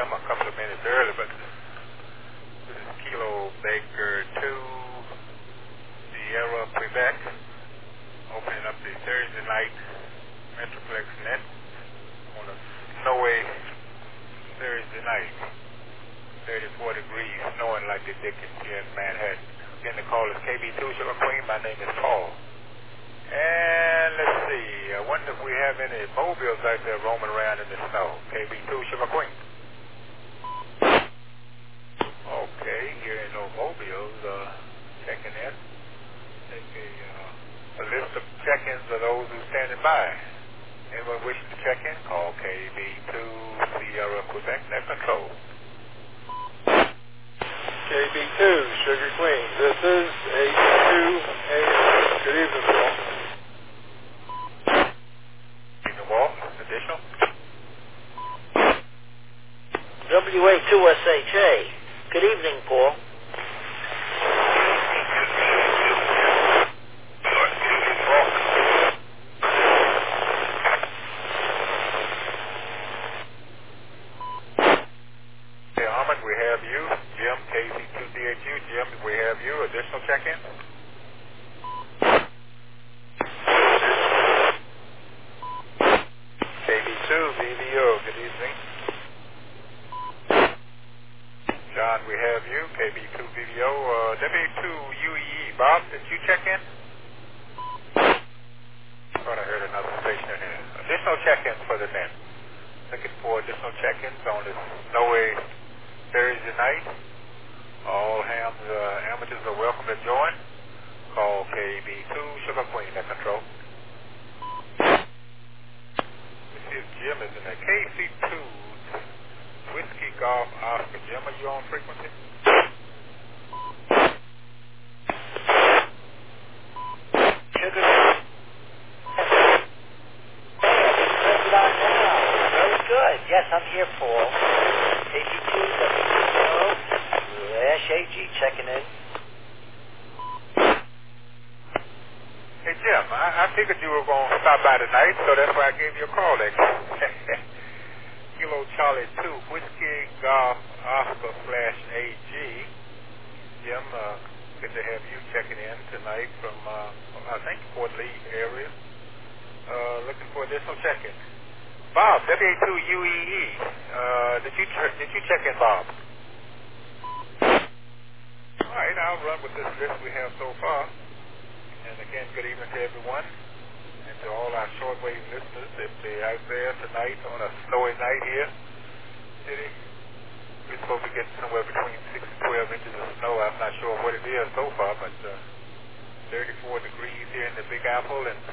Jim a couple of minutes early, but this is Kilo Baker 2, Sierra, Quebec, opening up the Thursday night Metroplex Net on a snowy Thursday night. 34 degrees, snowing like the Dickens here in Manhattan. Again, the call is KB2 Sugar Queen. My name is Paul. And let's see, I wonder if we have any mobiles out there roaming around in the snow. KB2 Sugar Queen. Okay, here ain't no mobiles. Checking in. Take a list of check-ins of those who's standing by. Anyone wishing to check in? Call KB2 Sierra, Quebec, net control. KB2 Sugar Queen. This is A2A. Good evening, Paul. Evening, Walt. Additional. WA2SHA. Good evening, Paul. Hey, Ahmed, we have you. Jim, KC2DHU. Jim, we have you. Additional check-in. KB2 VVO. Good evening. John, we have you. KB2 VVO. W2 UEE. Bob, did you check in? I thought I heard another station in here. Additional check-ins for the net. Looking for additional check-ins on this snowy Thursday night. All hams, amateurs are welcome to join. Call KB2 Sugar Queen at control. Let's see if Jim is in the KC2 Whiskey Golf Oscar. Jim, are you on frequency? Very good. Yes, I'm here, Paul. KB2 WA-AG checking in. Hey, Jim, I figured you were going to stop by tonight, so that's why I gave you a call. Kilo Charlie 2, Whiskey Golf Oscar /AG. Jim, good to have you checking in tonight from, I think, Fort Lee area. Looking for additional check-in. Bob, WA2UEE. Did you check in, Bob? All right, I'll run with this list we have so far. And again, good evening to everyone. And to all our shortwave listeners, if they're out there tonight on a snowy night here, city, we're supposed to be getting somewhere between 6 and 12 inches of snow. I'm not sure what it is so far, but 34 degrees here in the Big Apple and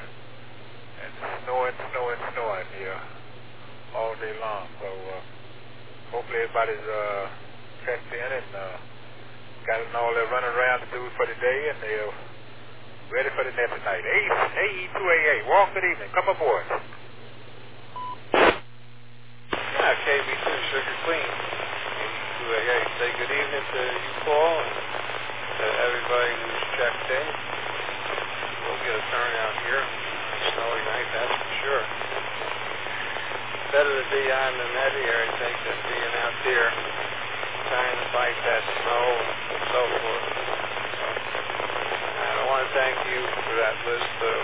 snowing here all day long. So hopefully everybody's checked in and got all their running around to do for the day, and they're ready for the net tonight. AE2AA, Walt, good evening. Come aboard. Yeah, KB2 Sugar Queen. A2AA. Say good evening to you, Paul, and to everybody who's checked in. We'll get a turnout here. Snowy night, that's for sure. Better to be on the net here, I think, than being out there trying to fight that snow and so forth. And I want to thank you for that list of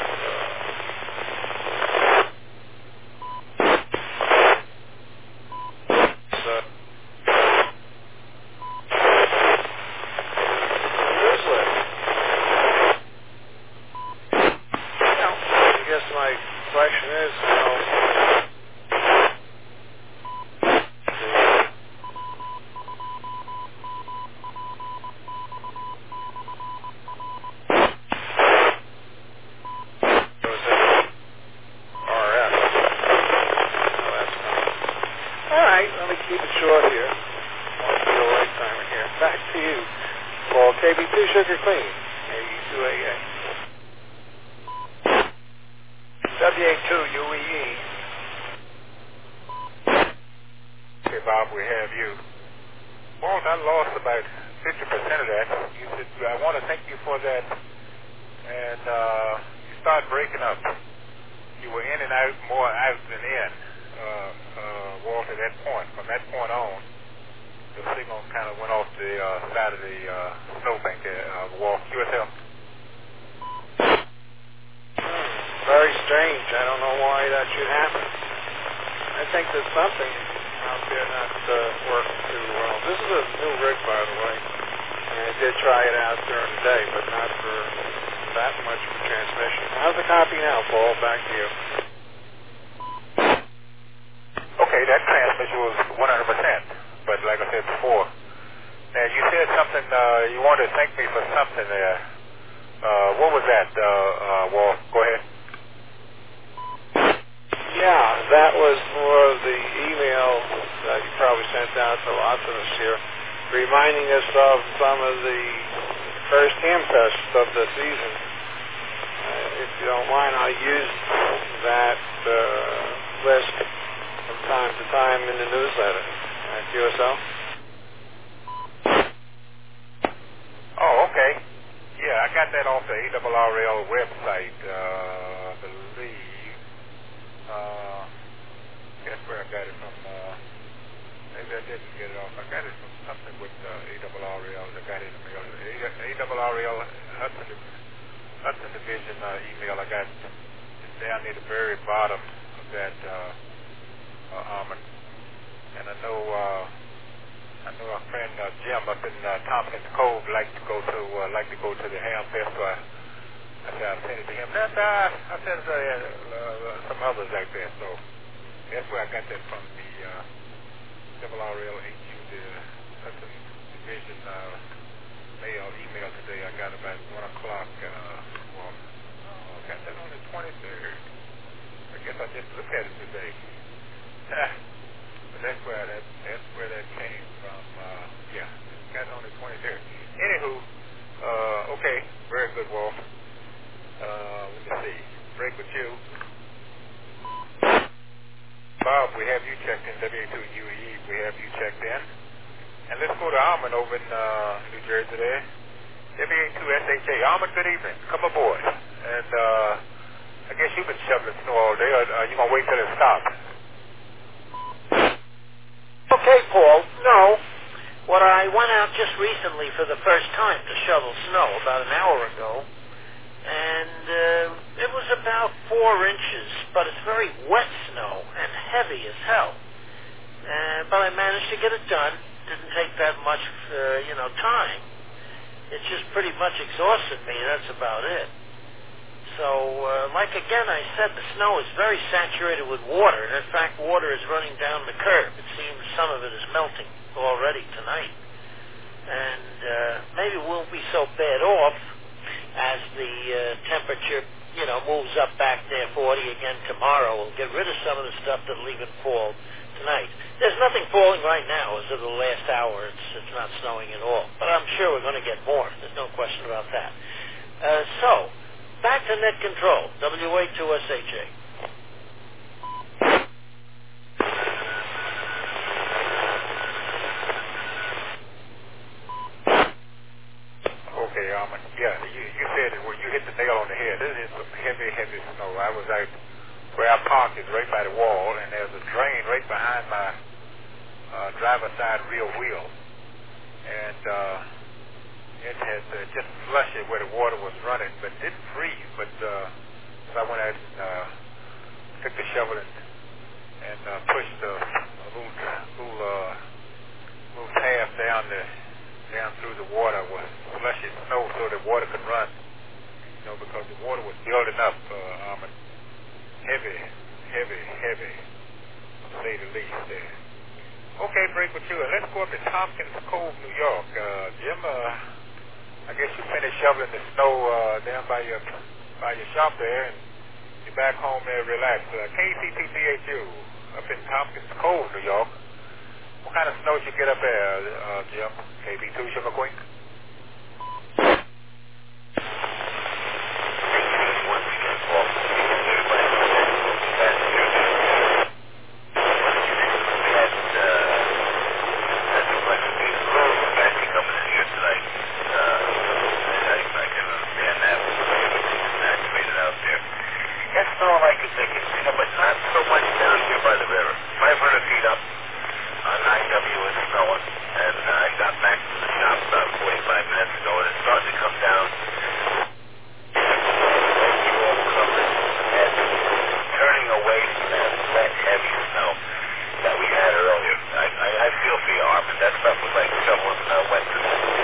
I guess my question is, keep it short here. I'll be a right timer here. Back to you. Paul, KB2 Sugar Queen, AE2AA. WA2 UEE. Okay, Bob, we have you. Walt, I lost about 50% of that. You said, I want to thank you for that. And you started breaking up. You were in and out, more out than in. Walt, at that point. From that point on, the signal kind of went off the side of the snowbank Walt. QSL. Very strange. I don't know why that should happen. I think there's something out there not working too well. This is a new rig, by the way. And I did try it out during the day, but not for that much for transmission. How's the copy now, Paul? Back to you. Okay, that transmission was 100%. But like I said before, now you said something, you wanted to thank me for something there. What was that, Walt? Go ahead. Yeah, that was for the email that you probably sent out to lots of us here, reminding us of some of the first ham tests of the season. If you don't mind, I'll use that list from time to time in the newsletter at QSL. Oh, okay. Yeah, I got that off the ARRL website, I believe. Guess where I got it from. Maybe I didn't get it off. I got it from something with ARRL. I got it in the mail. ARRL Hudson Division email. I got it's down near the very bottom of that Armin. And I know our friend Jim up in Tompkins Cove likes to go to the Ham Fest. So I said I sent it to him. I sent it to some others like that. So that's where I got that from, the RRLHU, the Hudson Division email today. I got about 1 o'clock. I got that on the 23rd. I guess I just looked at it today. But that's where that came from. Yeah, got it on the 23rd. Anywho, okay, very good, Wolf. Let me see. Break with you. Bob, we have you checked in. WA2UE, we have you checked in. And let's go to Almond over in New Jersey there. WA2SHA. Almond, good evening. Come aboard. And I guess you've been shoveling snow all day, or are you going to wait till it stops? Okay, Paul. No. I went out just recently for the first time to shovel snow about an hour ago. And it was about 4 inches, but it's very wet snow and heavy as hell. But I managed to get it done. Didn't take that much, time. It just pretty much exhausted me. That's about it. So, again I said, the snow is very saturated with water. And in fact, water is running down the curb. It seems some of it is melting already tonight. And maybe we won't be so bad off as the temperature, moves up back there 40 again tomorrow. We'll get rid of some of the stuff that'll even fall tonight. There's nothing falling right now as of the last hour. It's not snowing at all. But I'm sure we're going to get more. There's no question about that. So, back to net control, WA2SHA. Okay, yeah, you said it. Well, you hit the nail on the head. This is some heavy, heavy snow. I was out where I parked is right by the wall, and there's a drain right behind my driver's side rear wheel, and it had just flushed it where the water was running, but didn't freeze. But so I went out and took the shovel and pushed a little path down through the water with slushy snow so the water could run. Because the water was building up, heavy, to say the least there. Okay, break with you. And let's go up to Tompkins Cove, New York. Jim, I guess you finished shoveling the snow down by your shop there, and you're back home there relaxed. KCTCHU up in Tompkins Cove, New York. What kind of snow did you get up there, Jim? KB2 Sugar Queen? That's all I can think of, but not so much down here by the river. 500 snowing. And I got back to the shop about 45 minutes ago, and it's starting to come down. All covered and turning away from that wet, heavy snow that we had earlier. I feel for you, Armin. That stuff was like shoveling wet to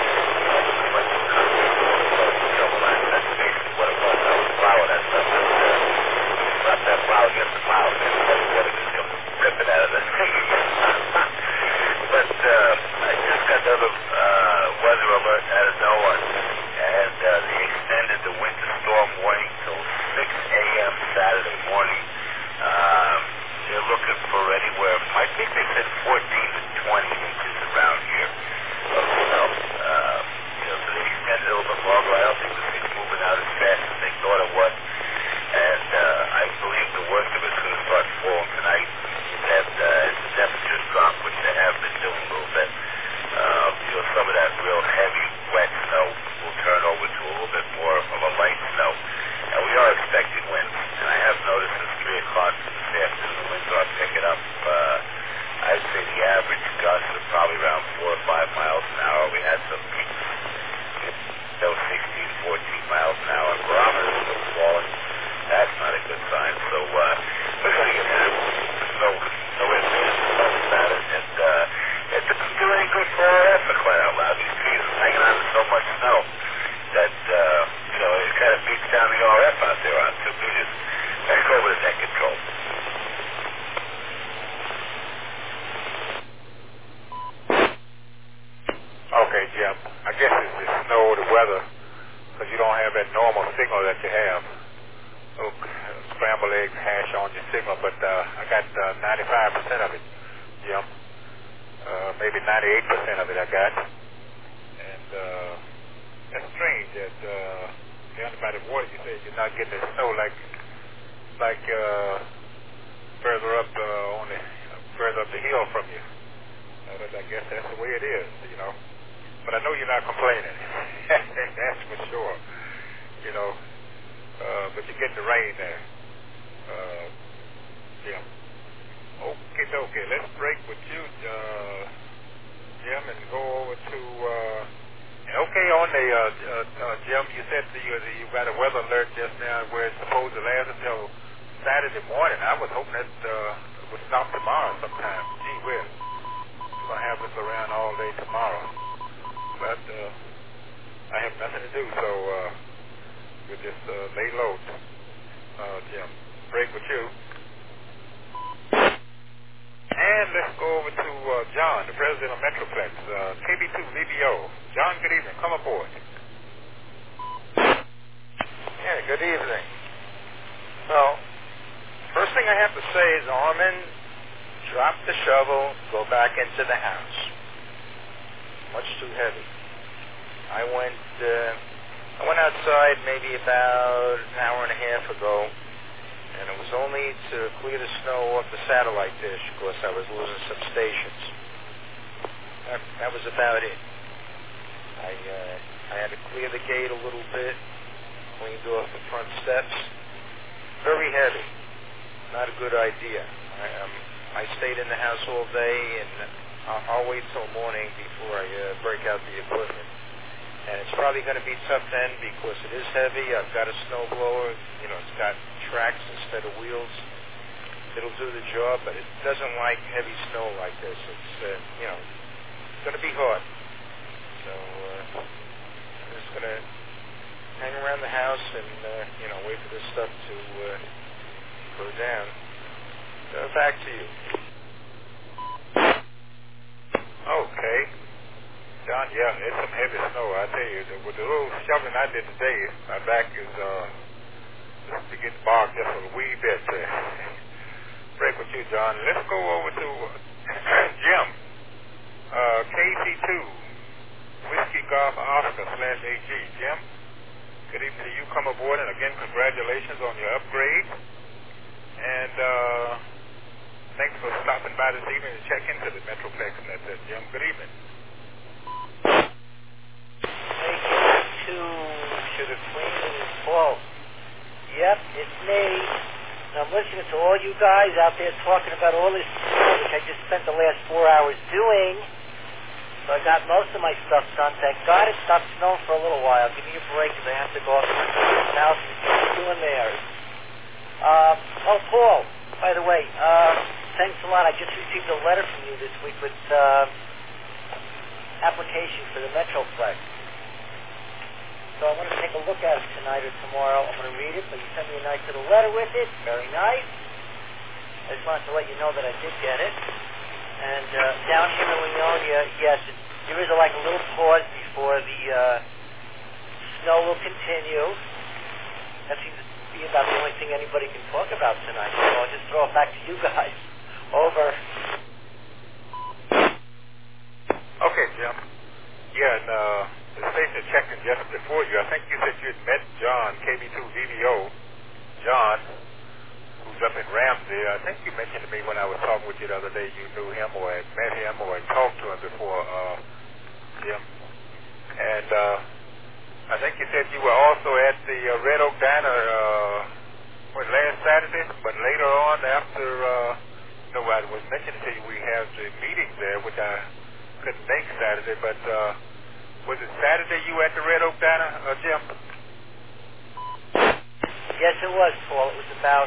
that's basically what it was. I was plowing that stuff. Slap that plow against the plow, and everybody just come ripping out of the thing. But I just got another weather alert out of NOAA, and they extended the winter storm warning till 6 a.m. Saturday morning. They're looking for anywhere, I think they said 14 to 20 inches around here of snow. So they extended it a little bit longer. I don't think this thing's moving out as fast as they thought it would. And I believe the worst of it's going to start falling tonight. That as the temperatures drop, which they have been doing a little bit, some of that real heavy, wet snow will turn over to a little bit more of a light snow. And we are expecting winds. And I have noticed since 3 o'clock this afternoon, the winds are picking up. I'd say the average gusts are probably around 4 or 5 miles an hour. We had some peaks, 16, 14 miles an hour. Barometers are still falling. That's not a good sign. So we're going to get hit. No advantage about it. And it doesn't do any good for RF, for crying out loud. These trees are hanging on to so much snow that, it kind of beats down the RF out there on 2 meters. Let's go over to net control. Okay, Jim. I guess it's the snow, the weather, because you don't have that normal signal that you have. Scrambled eggs hash on your signal, but I got 95% of it, Jim. Maybe 98% of it I got. And that's strange that down by the water you said you're not getting the snow like further up further up the hill from you. I guess that's the way it is, But I know you're not complaining. That's for sure. But you get the rain there. Jim. Okay. Let's break with you, Jim, and go over to. On the Jim, you said you got a weather alert just now where it's supposed to last until Saturday morning. I was hoping that it would stop tomorrow sometime. Gee whiz. We're going to have this around all day tomorrow. But I have nothing to do, so we'll just lay low, Jim. Break with you. And let's go over to John, the president of Metroplex, KB2 VBO. John, good evening. Come aboard. Yeah, good evening. Well, first thing I have to say is Armin, drop the shovel, go back into the house. Much too heavy. I went outside maybe about an hour and a half ago, and it was only to clear the snow off the satellite dish because I was losing some stations. That was about it. I had to clear the gate a little bit, cleaned off the front steps. Very heavy. Not a good idea. I stayed in the house all day, and I'll wait till morning before I break out the equipment. And it's probably going to be tough then because it is heavy. I've got a snow blower. It's got tracks instead of wheels. It'll do the job, but it doesn't like heavy snow like this. It's, it's going to be hard. So I'm just going to hang around the house and, wait for this stuff to go down. So back to you. Okay. John, yeah, it's some heavy snow. I tell you, with the little shoveling I did today, my back is just to get bogged just a wee bit. Break with you, John. Let's go over to Jim. KC2, Whiskey Golf Oscar /AG. Jim, good evening to you. Come aboard, and again, congratulations on your upgrade. And thanks for stopping by this evening to check into the Metroplex. And that's it, Jim. Good evening. To the Queen and Paul. Yep, it's me. And I'm listening to all you guys out there talking about all this, which I just spent the last 4 hours doing. So I got most of my stuff done. Thank God it stopped snowing for a little while. Give me a break because I have to go off to my sister's house and doing theirs. Oh, Paul, by the way, thanks a lot. I just received a letter from you this week with application for the Metroplex. So I want to take a look at it tonight or tomorrow. I'm going to read it, but you sent me a nice little letter with it. Very nice. I just wanted to let you know that I did get it. And down here in Leonia, yes, there is like a little pause before the snow will continue. That seems to be about the only thing anybody can talk about tonight. So I'll just throw it back to you guys. Over. Okay, Jim. Yeah, and the station is checking just before you. I think you said you had met John, KB2VVO. John, who's up in Ramsey. I think you mentioned to me when I was talking with you the other day you knew him or had met him or had talked to him before, Jim. And I think you said you were also at the Red Oak Diner last Saturday, but later on after, I was mentioning to you we have the meetings there, which I couldn't make Saturday, but was it Saturday you were at the Red Oak Diner, Jim? Yes, it was, Paul. It was about,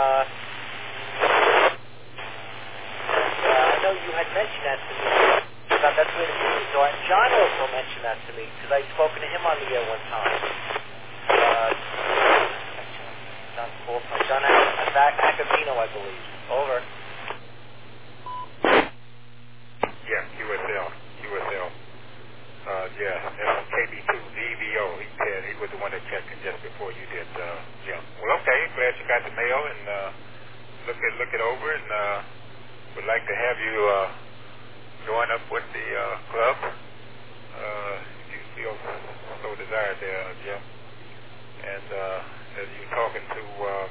I know you had mentioned that to me, about that's where the meetings are. And John also mentioned that to me, because I'd spoken to him on the air one time. John Acavino, I believe. Over. Yeah, QSL. Yeah, that's KB2VVO. He was the one that checked in just before you did, Jim. Well, okay. Glad you got the mail and look it over, and would like to have you join up with the club. If you feel so desired there, Jim. And as you were talking to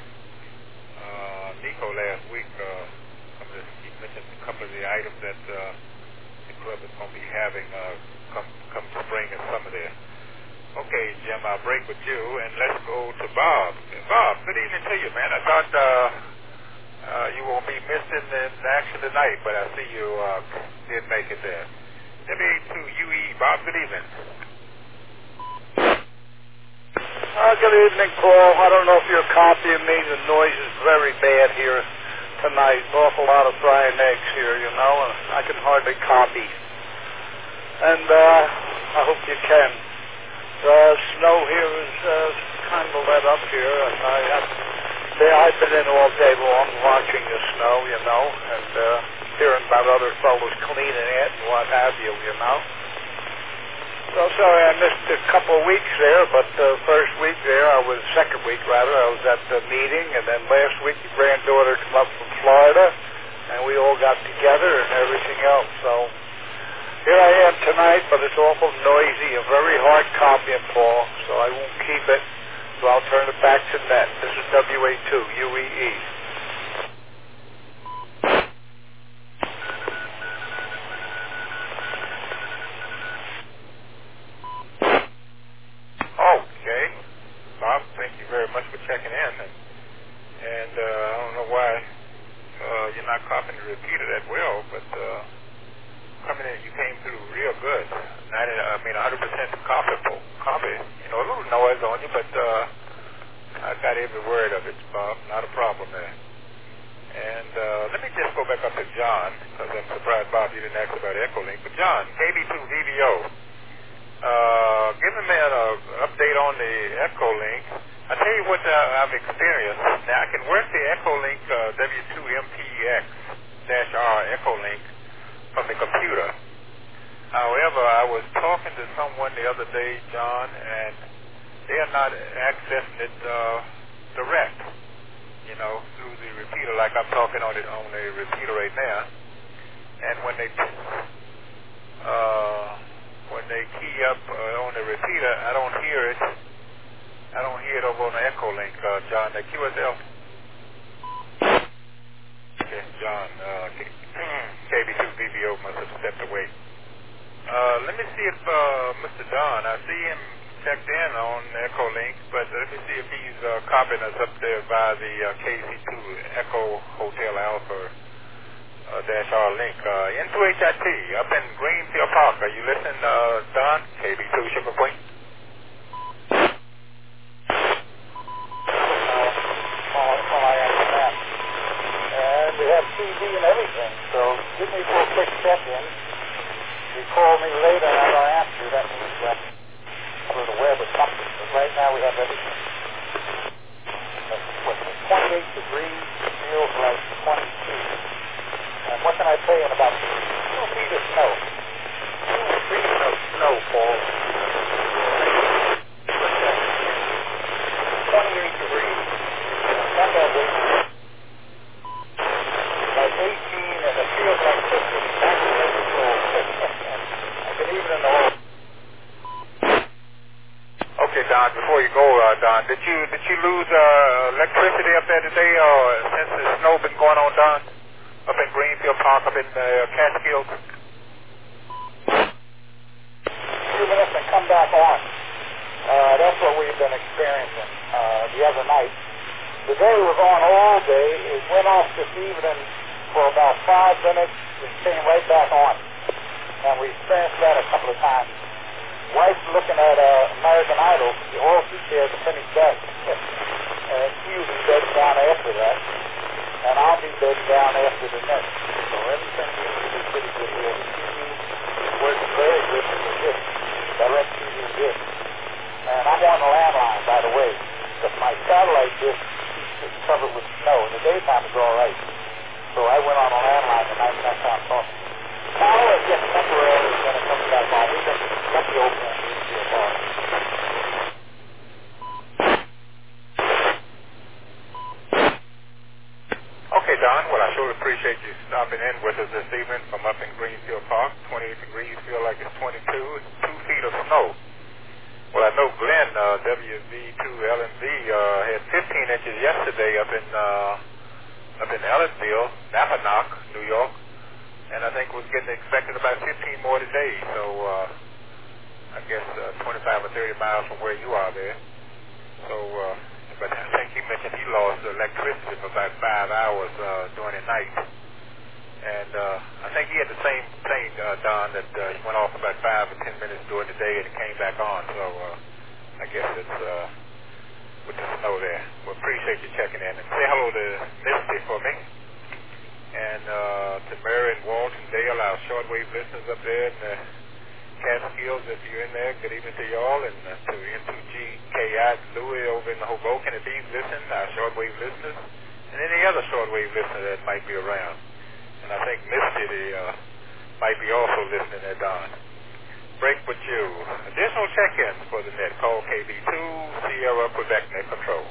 Nico last week, he mentioned a couple of the items that the club is going to be having come spring and summer there. Okay, Jim, I'll break with you, and let's go to Bob. Bob, good evening to you, man. I thought you won't be missing in action tonight, but I see you did make it there. W2UE, Bob, good evening. Good evening, Paul. I don't know if you're copying me. The noise is very bad here tonight. An awful lot of frying eggs here, and I can hardly copy. And I hope you can. The snow here is kind of let up here, and I've been in all day long watching the snow, and hearing about other fellows cleaning it and what have you, So sorry I missed a couple of weeks there, but the second week I was at the meeting, and then last week your granddaughter came up from Florida, and we all got together and everything else. So here I am tonight, but it's awful noisy and very hard copying, Paul, so I won't keep it. So I'll turn it back to Net. This is WA2UEE. Okay. Bob, thank you very much for checking in. And I don't know why you're not copying the repeater that well, but coming in, you came through real good. 100% copy. A little noise on you, but I got every word of it, Bob. Not a problem there. And let me just go back up to John, because I'm surprised, Bob, you didn't ask about Echolink. But John, KB2VVO, give me an update on the Echolink. I'll tell you what I've experienced. Now, I can work the Echolink W2MPX-R Echolink from the computer. However, I was talking to someone the other day, John, and they are not accessing it direct, through the repeater, like I'm talking on the repeater right now. And when they key up on the repeater, I don't hear it. I don't hear it over on the Echolink, John. The QSL. Okay, John. KB2VVO must have stepped away. Let me see if Mr. Don, I see him checked in on Echolink, but let me see if he's copying us up there via the KC2 Echo Hotel Alpha -R link. N2HIT up in Greenfield Park. Are you listening, Don? KB2 Sugar Queen. And we have TV and everything, so give me for a quick check-in. If you call me later and I don't answer, that means that for the web or something. But right now we have everything. What's it, 28 degrees, feels like 22. And what can I say in about 2 feet of snow? 2 feet of snow falls. 28 degrees. Not that way. Like 18, and it feels like 50. That's really cool. I can even in the hole. Okay, Don. Before you go, Don, did you lose electricity up there today, or since the snow been going on, Don, up in Greenfield Park, up in Catskills? A few minutes and come back on. That's what we've been experiencing the other night. Today was on all day. It went off this evening for about 5 minutes and came right back on. And we experienced that a couple of times. Wife's looking at American Idol. All she cares to finish that. And she'll be bedding down after that. And I'll be bedding down after the next. So everything seems to be pretty good here. The TV works very good with the disc. Direct TV disc. And I'm on the landline, by the way. But my satellite disc is covered with snow. In the daytime it's all right. So I went on a landline tonight and that's how I'm talking. Power is just temporarily when it comes back on. We've been lucky over in Greenfield Park. Okay, Don. Well, I sure appreciate you stopping in with us this evening from up in Greenfield Park. 28 degrees, feel like it's 22. It's 2 feet of snow. Well, I know Glenn, WV2LMV, had 15 inches yesterday up in Ellisville, Napanoch, New York, and I think was expected about 15 more today. So I guess 25 or 30 miles from where you are there. So, but I think he mentioned he lost electricity for about 5 hours during the night. And I think he had the same thing, Don, that he went off about 5 or 10 minutes during the day and it came back on. So I guess it's with the snow there. We appreciate you checking in. And say hello to Misty for me. And to Mary and Walt and Dale, our shortwave listeners up there in the Catskills, if you're in there, good evening to y'all. And to N2GKI Louis over in Hoboken, if he's listening, our shortwave listeners. And any other shortwave listener that might be around. And I think Misty might be also listening at Don. Break with you. Additional check-ins for the net. Call KB2 Sierra Quebec Net Control.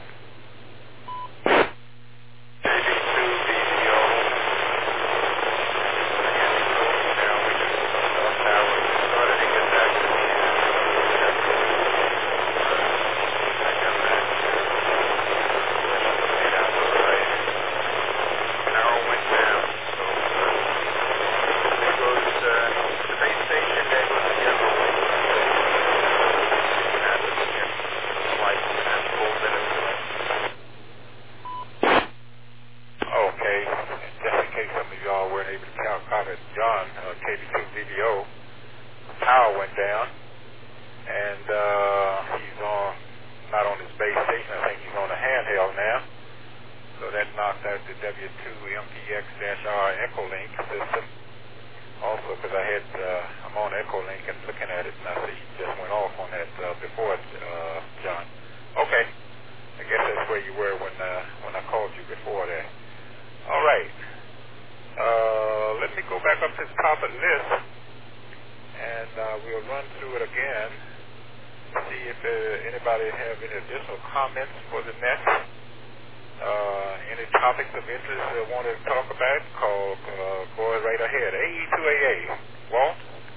KB2 BCO. Now we just power started to get back to the I got back to 8 hours right. Power went down. So there goes the base station. There goes the yellow. Okay, just in case some of y'all weren't able to copy John, KB2 VDO, power went down, and he's not on his base station. I think he's on a handheld now. So that knocked out the W2 MPX-R Echolink system. Also, because I'm on Echolink and looking at it, and I see he just went off on that before, John. Okay, I guess that's where you were when I called you before that. All right. Let me go back up to the top of the list, and we'll run through it again. See if anybody have any additional comments for the net. Any topics of interest they want to talk about, go right ahead. AE2AA. Walt?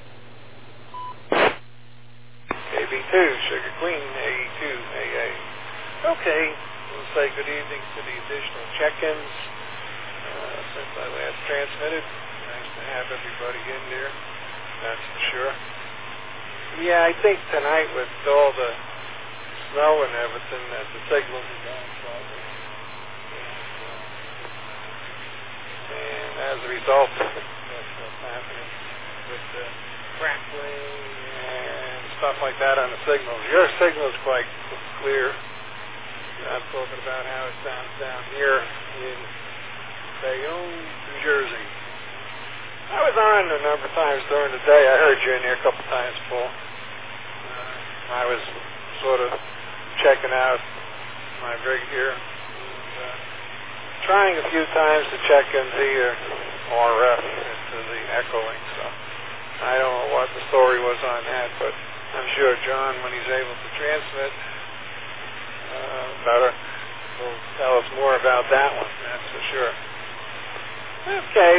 AB2, Sugar Queen, AE2AA. Okay, we'll say good evening to the additional check-ins. Since I last transmitted, nice to have everybody in there, that's for sure. Yeah, I think tonight with all the snow and everything that the signals are going slightly. And as a result, that's what's happening with the crackling and stuff like that on the signals. Your signal is quite clear. I'm talking about how it sounds down here in Bayonne, New Jersey. I was on a number of times during the day. I heard you in there a couple times, Paul. I was sort of checking out my rig here, and trying a few times to check into your RF, into the Echolink. So I don't know what the story was on that, but I'm sure John, when he's able to transmit better, will tell us more about that one, that's for sure. Okay,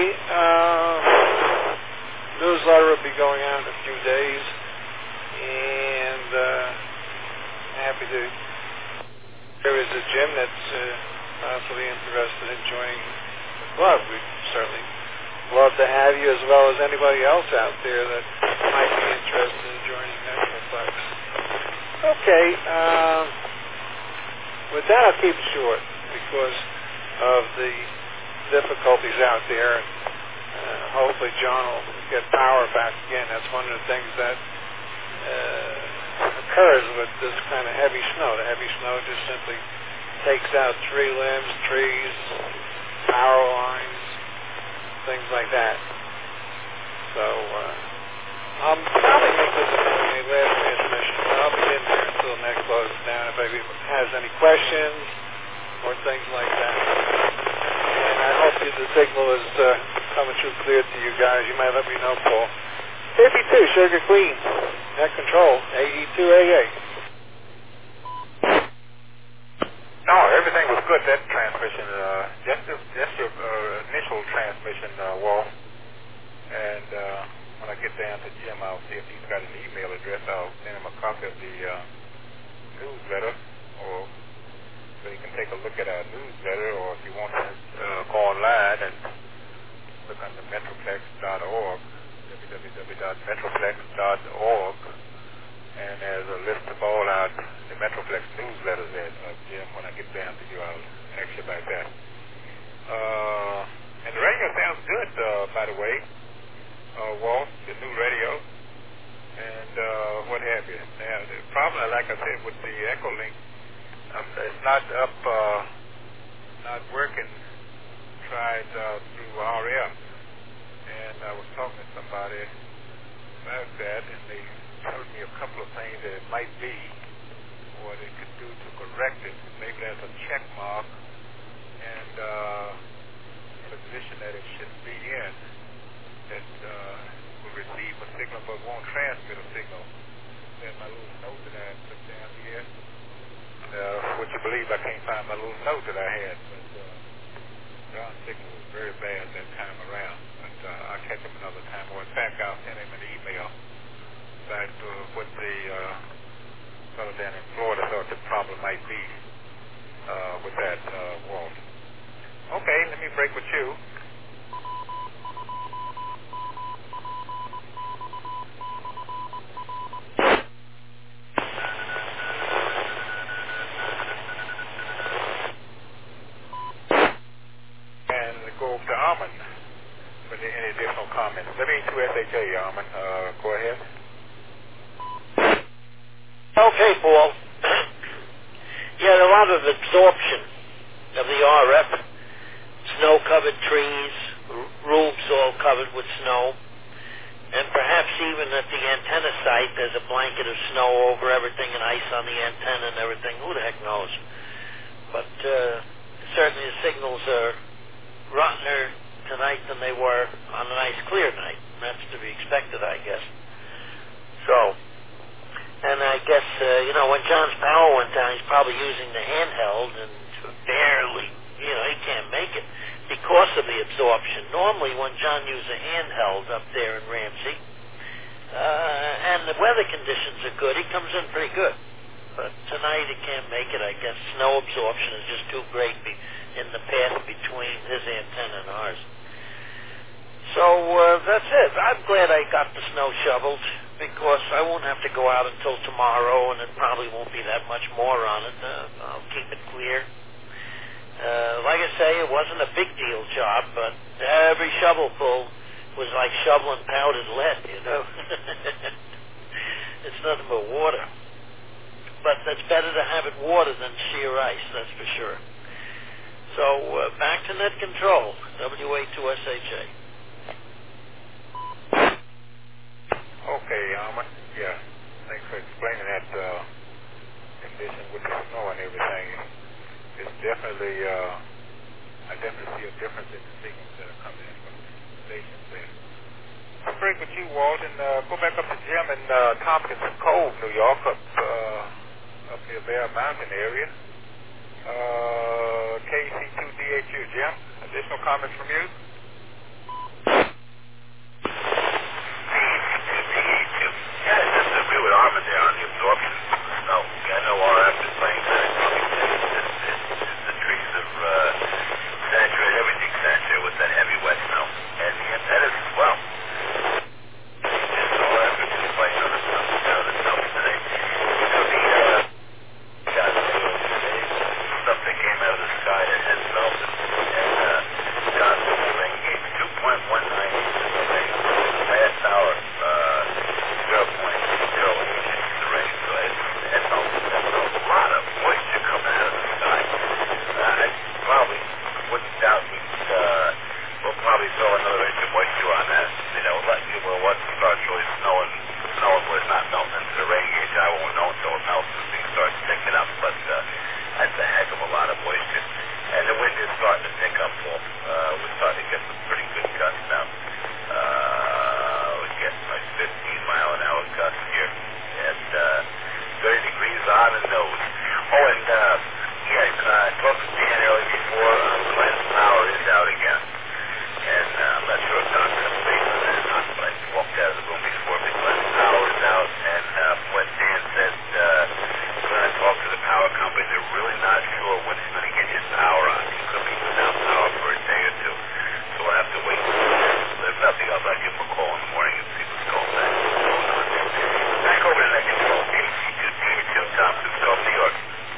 newsletter will be going out in a few days, and happy to. There is a gym that's possibly interested in joining the club. We'd certainly love to have you, as well as anybody else out there that might be interested in joining Metroplex. Okay, with that I'll keep it short because of the difficulties out there. Hopefully John will get power back again. That's one of the things that occurs with this kind of heavy snow. The heavy snow just simply takes out tree limbs, trees, power lines, things like that. So I'll probably make this my last transmission. I'll be in there until the next closes down if anybody has any questions or things like that. And I hope the signal is coming through clear to you guys. You might let me know, Paul. 52, Sugar Queen. Net control, AE2AA. No, everything was good, that transmission. Just your initial transmission, Walt. And when I get down to Jim, I'll see if he's got an email address. I'll send him a copy of the newsletter, or so he can take a look at our newsletter, or if you want to go online and look under metroplex.org, www.metroplex.org, and there's a list of all our the Metroplex newsletters there, Jim. When I get down to you, I'll ask you about that. And the radio sounds good, by the way, Walt, the new radio, and what have you. Now, the problem, like I said, with the Echolink, it's not up, not working. Tried through RF, and I was talking to somebody about that, and they told me a couple of things that it might be, what it could do to correct it. Maybe there's a check mark and the position that it should be in that will receive a signal but won't transmit a signal. There's my little note that I put down here. Would you believe I can't find my little note that I had? But John's signal was very bad that time around. But I'll catch him another time. Or in fact, I'll send him an email about what the fellow down in Florida thought the problem might be with that Walt. Okay, let me break with you. And go over to Armin for any additional comments. Let me to SHA, Armin. Go ahead. Okay, Paul. Yeah, a lot of absorption of the RF. Snow-covered trees, roofs all covered with snow, and perhaps even at the antenna site there's a blanket of snow over everything and ice on the antenna and everything. Who the heck knows? But certainly the signals are rottener tonight than they were on a nice clear night. That's to be expected, I guess. So, and I guess, when John's power went down, he's probably using the handheld and barely, he can't make it because of the absorption. Normally when John used a handheld up there in Ramsey, and the weather conditions are good, he comes in pretty good. But tonight he can't make it, I guess. Snow absorption is just too great in the path between his antenna and ours. So that's it. I'm glad I got the snow shoveled because I won't have to go out until tomorrow, and it probably won't be that much more on it. I'll keep it clear. Like I say, it wasn't a big deal job, but every shovelful was like shoveling powdered lead, you know. It's nothing but water. But it's better to have it water than sheer ice, that's for sure. So back to net control, WA2SHA. Okay, yeah. Thanks for explaining that condition with the snow and everything. It's definitely, I definitely see a difference in the signals that are coming in from the stations there. I'll break with you, Walt, and go back up to Jim in Tompkins Cove, New York, up near Bear Mountain area. KC2DHU, Jim, additional comments from you? Yeah, I just agree with Armin there on the absorption of the snow. I know RF is playing that. The trees have saturated, everything saturated with that heavy wet snow. And the antennas as well. RF is playing on the snow today. Stuff that came out of the sky that had melted. And got the rain gauge 2.19 inches of rain. Last hour, 0.08 inches of rain. So that's a lot of moisture coming out of the sky. I probably wouldn't doubt we'll probably throw another inch of moisture on that. Once it starts really snowing where it's not melting into the rain gauge, I won't know until it melts and things start picking up. But that's a heck of a lot of moisture. And the wind is starting to pick up, Paul. We're starting to get some pretty good gusts now. We're getting like 15-mile-an-hour gusts here. And 30 degrees on the nose. Oh, and I talked to Dan earlier before. Glenn's power is out again. And I'm not sure if Don's going to say that or not, but I walked out of the room before. But Glenn's power is out, and what Dan said, we're going to talk to the power company. They're really not sure when he's going to get his power on. He could be without power for a day or two. So we'll have to wait. If nothing else, I'll give him a call in the morning and see what's going on there. Back over to that control, KC2DHU, Tompkins Cove, New York.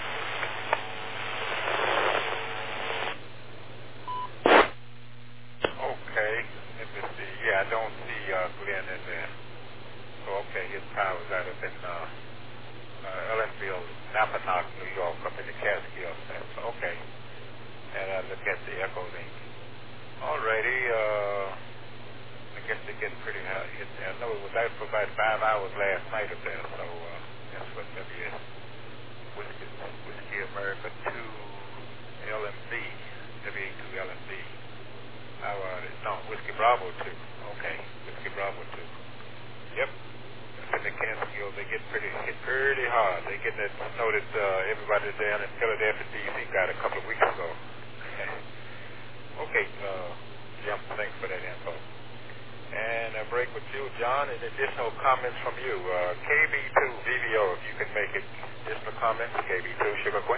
Okay. Let me see. Yeah, I don't see Glenn in there. So, okay, his power's out up in Ellenville, Napanoch, New York, up in the Catskills. So, okay. And I look at the Echo Link. Alrighty, I guess they're getting pretty high. I know it was out for about 5 hours last night up there, so that's what WS Whiskey America 2 LMB, WA2 LMB. No, Whiskey Bravo 2. Okay, Whiskey Bravo 2. Yep. Up in the Catskills, they get hit pretty hard. They get that snow that everybody down in Philadelphia, D.C. got a couple of weeks ago. Okay, Jim, thanks for that info. And a break with you, John, and additional comments from you. KB2 VVO, if you can make it. Additional comments, KB2 Sugar Queen.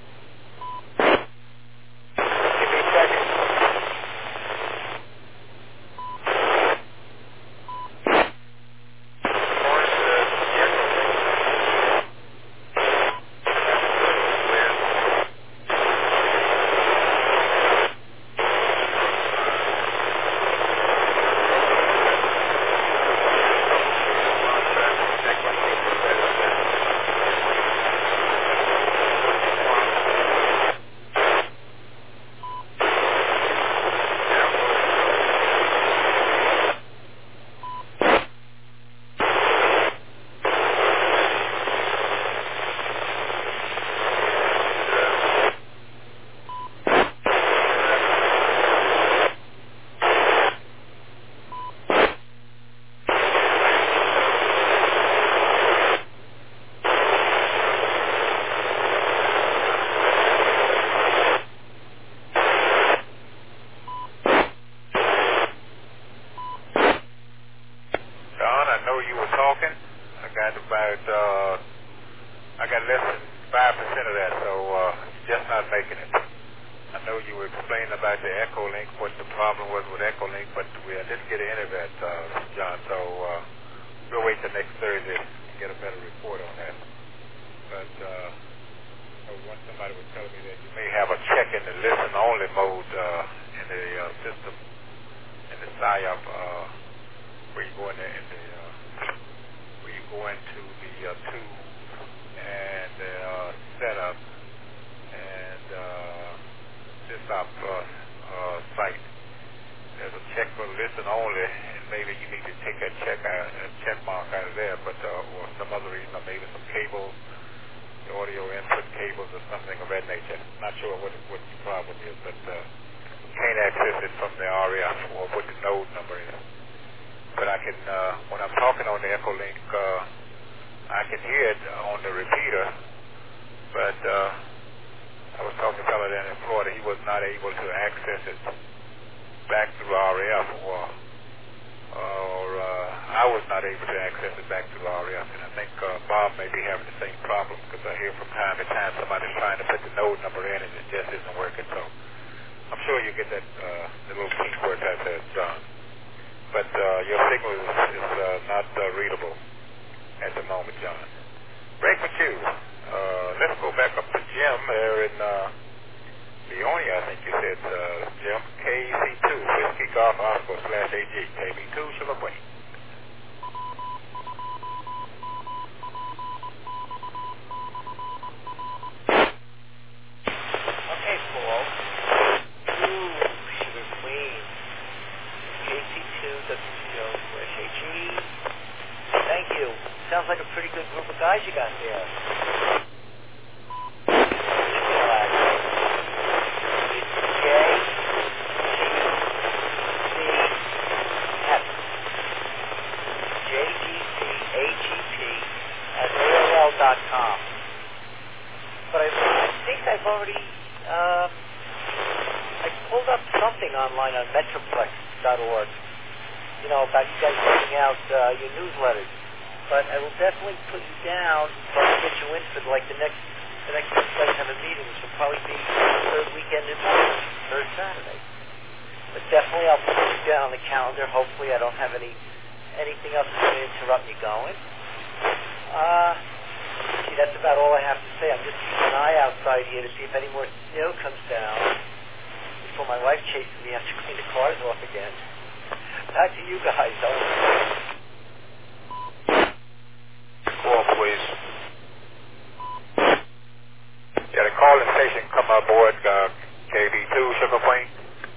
Give me a second. I got less than 5% of that, so just not making it. I know you were explaining about the Echolink, what the problem was with Echolink, but I didn't get any of that, John, so we'll wait till next Thursday to get a better report on that. But one thing somebody was telling me that you may have a check in the listen-only mode in the system, in the PSYOP, where you go in where you go into the tools and setup and SysOp site. There's a check for listen only, and maybe you need to take that check mark out of there, but or some other reason, or maybe some cables, the audio input cables, or something of that nature. Not sure what the problem is, but can't access it from the RF or what the node number is. But I can, when I'm talking on the Echolink, I can hear it on the repeater. But I was talking to a fellow down in Florida. He was not able to access it back through RF, or I was not able to access it back through RF. And I think Bob may be having the same problem, because I hear from time to time somebody's trying to put the node number in and it just isn't working. So I'm sure you get that the little keyword that says John. But your signal is not readable at the moment, John. Break with you. Let's go back up to Jim there in Leonia, I think you said, Jim. KC2, Whiskey Golf Oscar /AG, KB2, Sugar Queen. Okay, Paul. Sugar Queen. KC2, WCO/AG. Thank you. Sounds like a pretty good group of guys you got there. JGCAGP@AOL.com. But I think I've already, I pulled up something online on Metroplex.org, you know, about you guys sending out your newsletters. But I will definitely put you down, so I can get you in for like the next time you have a meeting, which will probably be the third weekend in March, third Saturday. But definitely I'll put you down on the calendar. Hopefully I don't have anything else that's going to interrupt me going. See, that's about all I have to say. I'm just keeping an eye outside here to see if any more snow comes down before my wife chases me after clean the cars off again. Back to you guys. Call, please. Yeah, the calling station come aboard, KB2, Sugar Queen.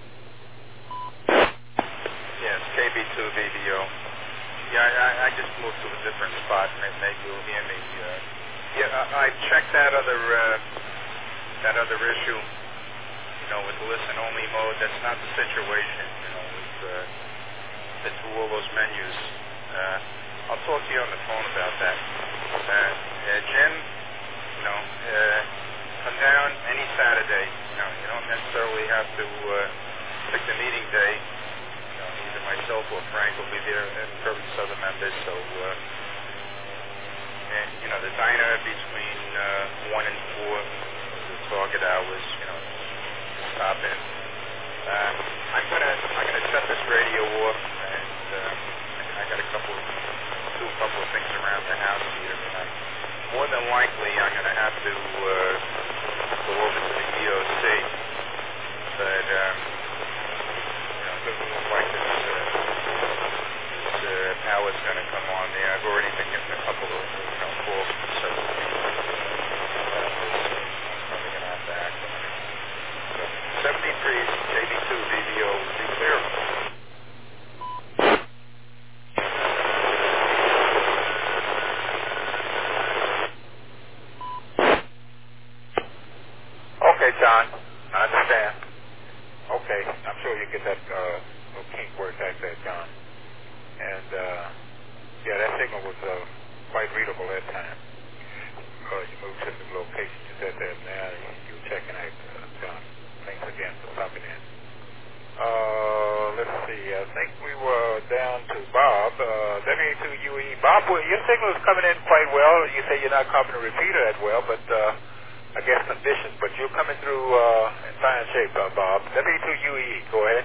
Yes, KB2 VVO. Yeah, I just moved to a different spot. Maybe you'll hear me. I checked that other issue. You know, with the listen-only mode. That's not the situation. You know, with been through all those menus. I'll talk to you on the phone about that. Jim, you know, come down any Saturday. You know, you don't necessarily have to pick the meeting day. You know, either myself or Frank will be there, and probably some other members. So, and you know, the diner between 1 and 4, the target hours. You know, stop in. I'm gonna shut this radio off, and I got do a couple of things around the house here tonight. More than likely, I'm gonna have to go over to the EOC, but you know, it doesn't look like this power's gonna come on there. I've already been getting a couple of calls from several people. Probably gonna have to act on it. 73 KB2 VVO will be clear. Okay, John, I understand. Okay, I'm sure you get that little kink word back there, John. And yeah, that signal was quite readable that time. You moved to the location you said that now. You were checking out, John. Thanks again for stopping in. Let's see. I think we were down to Bob. W2UE. Bob, your signal is coming in quite well. You say you're not covering the repeater that well, but I guess conditions. But you're coming through in fine shape, Bob. W2UE. Go ahead.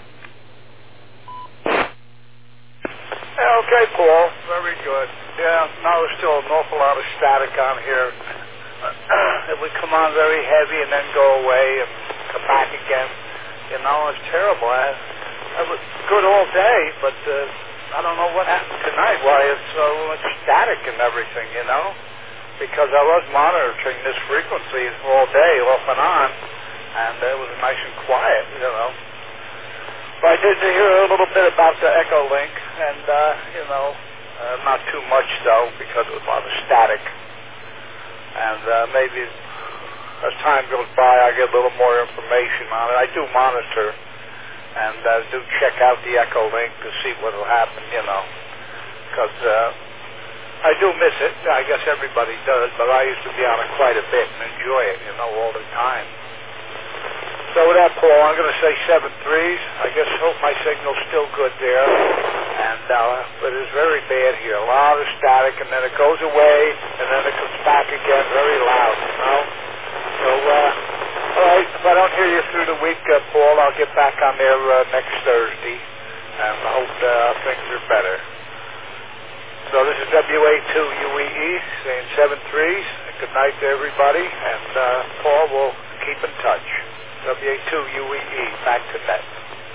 Okay, Paul. Very good. Yeah, now there's still an awful lot of static on here. It would come on very heavy and then go away and come back again. You know, it's terrible. I was good all day, but I don't know what happened tonight, why it's so much static and everything, you know, because I was monitoring this frequency all day, off and on, and it was nice and quiet, you know. But I did hear a little bit about the Echolink, and, you know, not too much, though, because it was a lot of static. And maybe as time goes by, I'll get a little more information on it. I do monitor and do check out the Echolink to see what will happen, you know, because I do miss it. I guess everybody does, but I used to be on it quite a bit and enjoy it, you know, all the time. So with that, Paul, I'm going to say 7.3. I guess hope my signal's still good there. And but it's very bad here. A lot of static, and then it goes away, and then it comes back again very loud, you know. So, all right, if I don't hear you through the week, Paul, I'll get back on there next Thursday, and I hope things are better. So this is WA2UEE saying 7.3s. Good night to everybody, and Paul will keep in touch. WA2UEE, back to net.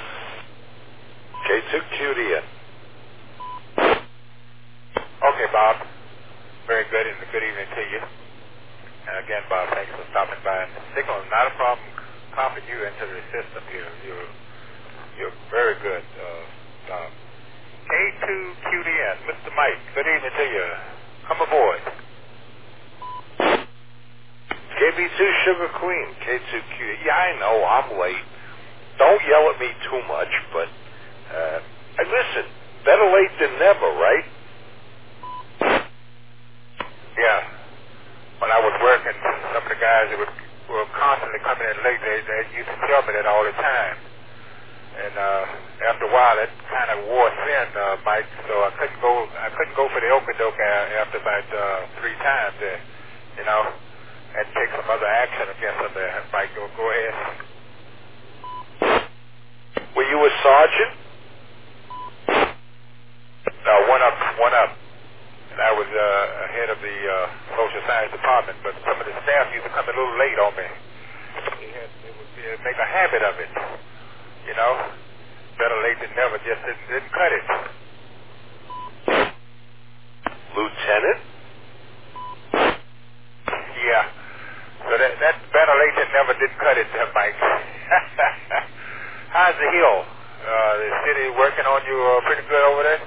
K2QDN. Okay, Bob. Very good, and good evening to you. And again, Bob, thanks for stopping by. And the signal is not a problem comping you into the system here. You're very good, Bob. K2QDN, Mr. Mike, good evening to you. Come aboard. KB2 Sugar Queen, K2QDN. Yeah, I know, I'm late. Don't yell at me too much, but and listen, better late than never, right? Yeah. When I was working, some of the guys that were constantly coming in late, they used to tell me that all the time. And after a while, it kind of wore thin, Mike. So I couldn't go for the okey-doke after about 3 times, you know, and take some other action against them there. Mike, go ahead. Were you a sergeant? No, one up. And I was head of the social science department, but some of the staff used to come a little late on me. It would make a habit of it, you know. Better late than never, just didn't cut it. Lieutenant? Yeah. So that better late than never didn't cut it, Mike. How's the hill? The city working on you pretty good over there?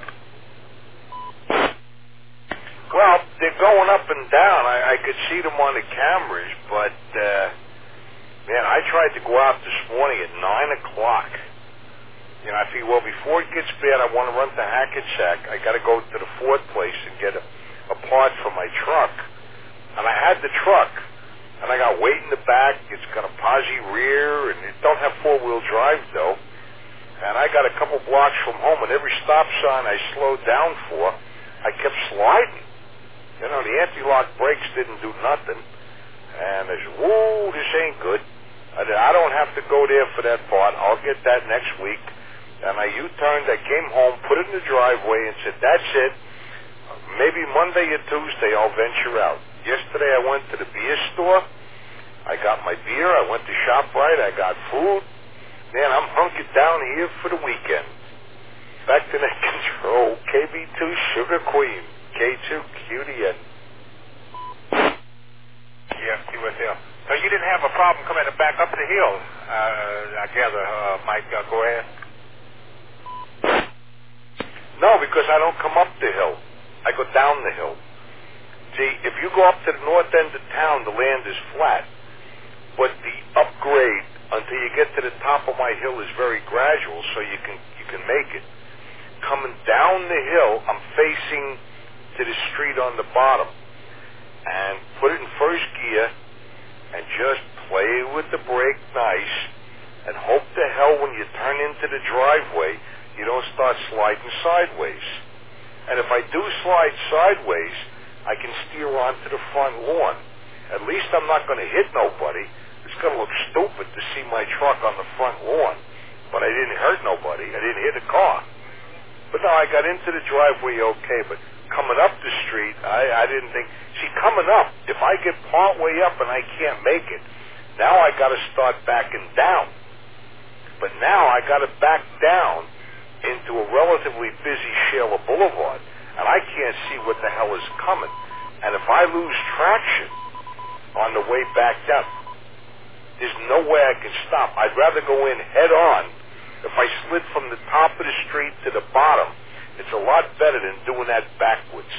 Well, they're going up and down. I could see them on the cameras, but, man, I tried to go out this morning at 9 o'clock. You know, I figured, well, before it gets bad, I want to run to Hackensack. I got to go to the Ford place and get a part for my truck. And I had the truck, and I got weight in the back. It's got a posi rear, and it don't have four-wheel drive, though. And I got a couple blocks from home, and every stop sign I slowed down for, I kept sliding. You know, the anti-lock brakes didn't do nothing. And I said, whoa, this ain't good. I don't have to go there for that part. I'll get that next week. And I U-turned, I came home, put it in the driveway, and said, that's it. Maybe Monday or Tuesday I'll venture out. Yesterday I went to the beer store. I got my beer. I went to ShopRite. I got food. Man, I'm hunkered down here for the weekend. Back to net control. KB2 Sugar Queen. K2QDN. Yeah, QSL. So you didn't have a problem coming back up the hill, I gather, Mike. Go ahead. No, because I don't come up the hill. I go down the hill. See, if you go up to the north end of town, the land is flat. But the upgrade until you get to the top of my hill is very gradual, so you can make it. Coming down the hill, I'm facing to the street on the bottom, and put it in first gear and just play with the brake nice, and hope to hell when you turn into the driveway you don't start sliding sideways. And if I do slide sideways, I can steer onto the front lawn. At least I'm not going to hit nobody. It's going to look stupid to see my truck on the front lawn, but I didn't hurt nobody. I didn't hit a car. But no, I got into the driveway okay, but coming up the street, Street, I didn't think, see, coming up, if I get part way up and I can't make it, now I got to start backing down. But now I got to back down into a relatively busy Shaler Boulevard, and I can't see what the hell is coming. And if I lose traction on the way back down, there's no way I can stop. I'd rather go in head on. If I slid from the top of the street to the bottom, it's a lot better than doing that backwards.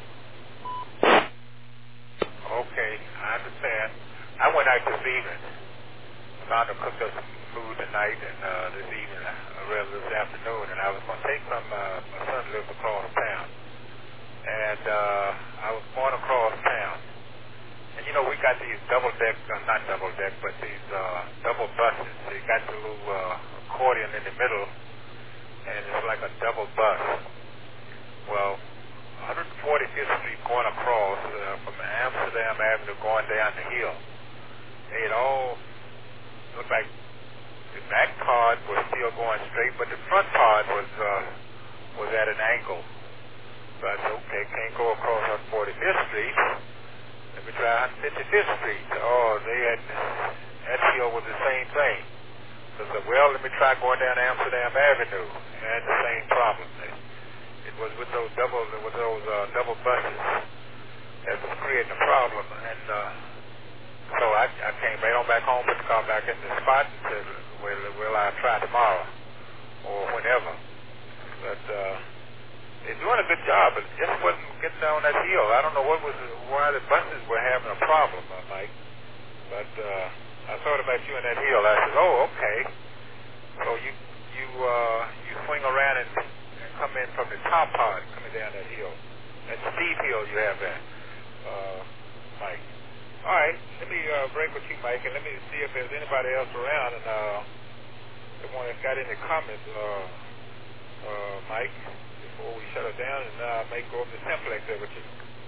Okay, I understand. I went out this evening. Found to cook us some food tonight and this evening, rather this afternoon, and I was going to take some, my son lives across town. And I was going across town. And you know, we got these double deck, not double deck, but these double buses. They got the little accordion in the middle, and it's like a double bus. Well, 145th Street going across from Amsterdam Avenue going down the hill. They had all looked like the back part was still going straight, but the front part was at an angle. So I said, okay, can't go across 145th Street. Let me try 155th Street. Oh, that hill was the same thing. So I said, well, let me try going down Amsterdam Avenue. And the same problem. It was with those double buses that was creating a problem. And so I came right on back home, put the car back in the spot, and said, well, I'll try tomorrow or whenever. But they're doing a good job, but it just wasn't getting down that hill. I don't know why the buses were having a problem, Mike. But I thought about you in that hill. I said, oh, okay. So you swing around and come in from the top part, coming down that hill. That steep hill you have there, Mike. All right, let me break with you, Mike, and let me see if there's anybody else around, and the one that's got any comments, Mike, before we shut it down, and may go over the Simplex there with you.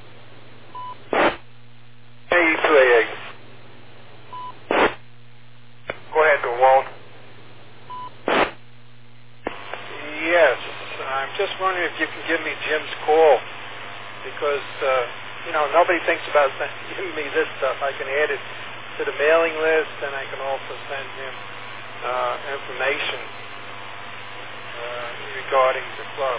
Hey, E2AA. Go ahead, Walt. Yes, I'm just wondering if you can give me Jim's call, because nobody thinks about giving me this stuff. I can add it to the mailing list, and I can also send him information regarding the club.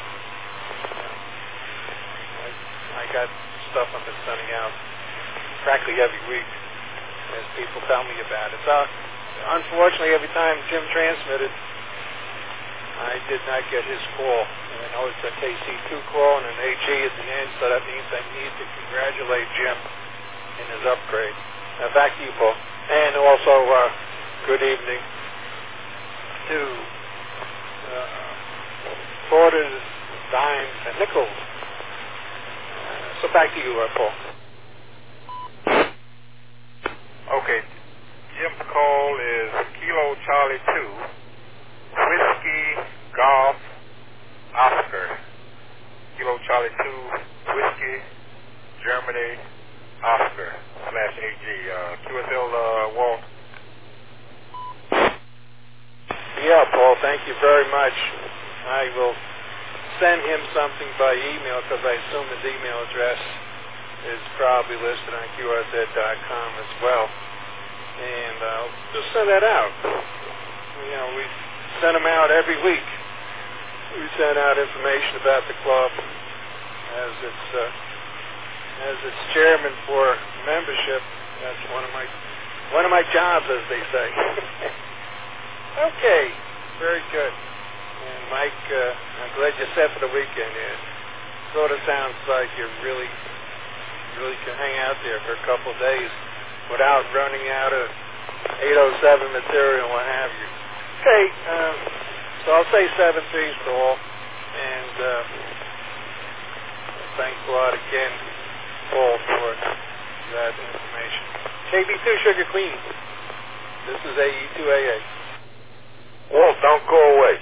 I got stuff I've been sending out practically every week as people tell me about it. So, unfortunately, every time Jim transmitted, I did not get his call. I know it's a KC2 call and an AG at the end, so that means I need to congratulate Jim in his upgrade. Now back to you, Paul. And also, good evening to quarters, dimes, and nickels. So back to you, Paul. Okay. Jim's call is Kilo Charlie 2, Whiskey Golf Oscar. Kilo Charlie 2, Whiskey, Germany, Oscar /AG. QSL, Walt. Yeah, Paul, thank you very much. I will send him something by email because I assume his email address is probably listed on QRZ.com as well. And I'll just send that out. We send them out every week. We send out information about the club as its chairman for membership. That's one of my jobs, as they say. Okay, very good. And Mike, I'm glad you set for the weekend. It sort of sounds like you really can hang out there for a couple of days without running out of 807 material and what have you. Okay, so I'll say 7 Ps to all, and thanks a lot again, Paul, for that information. KB2 Sugar Clean. This is AE2AA. Walt, don't go away.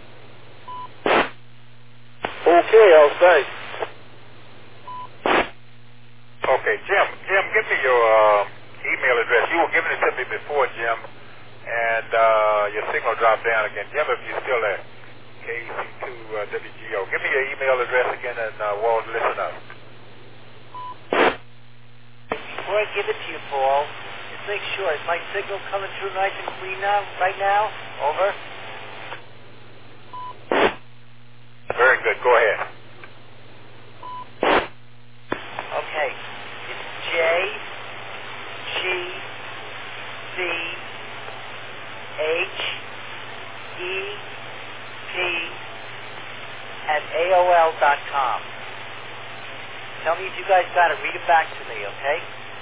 Okay, I'll say. Okay, Jim, give me your email address. You were giving it to me before, Jim, and your signal dropped down again. Jim, if you're still there, KC2WGO. Give me your email address again, and Walt, listen up. to give it to you, Paul. Just make sure. Is my signal coming through nice and clean now? Right now? Over. Very good. Go ahead. Okay. It's JGCHEP@AOL.com. Tell me if you guys got it. Read it back to me, okay?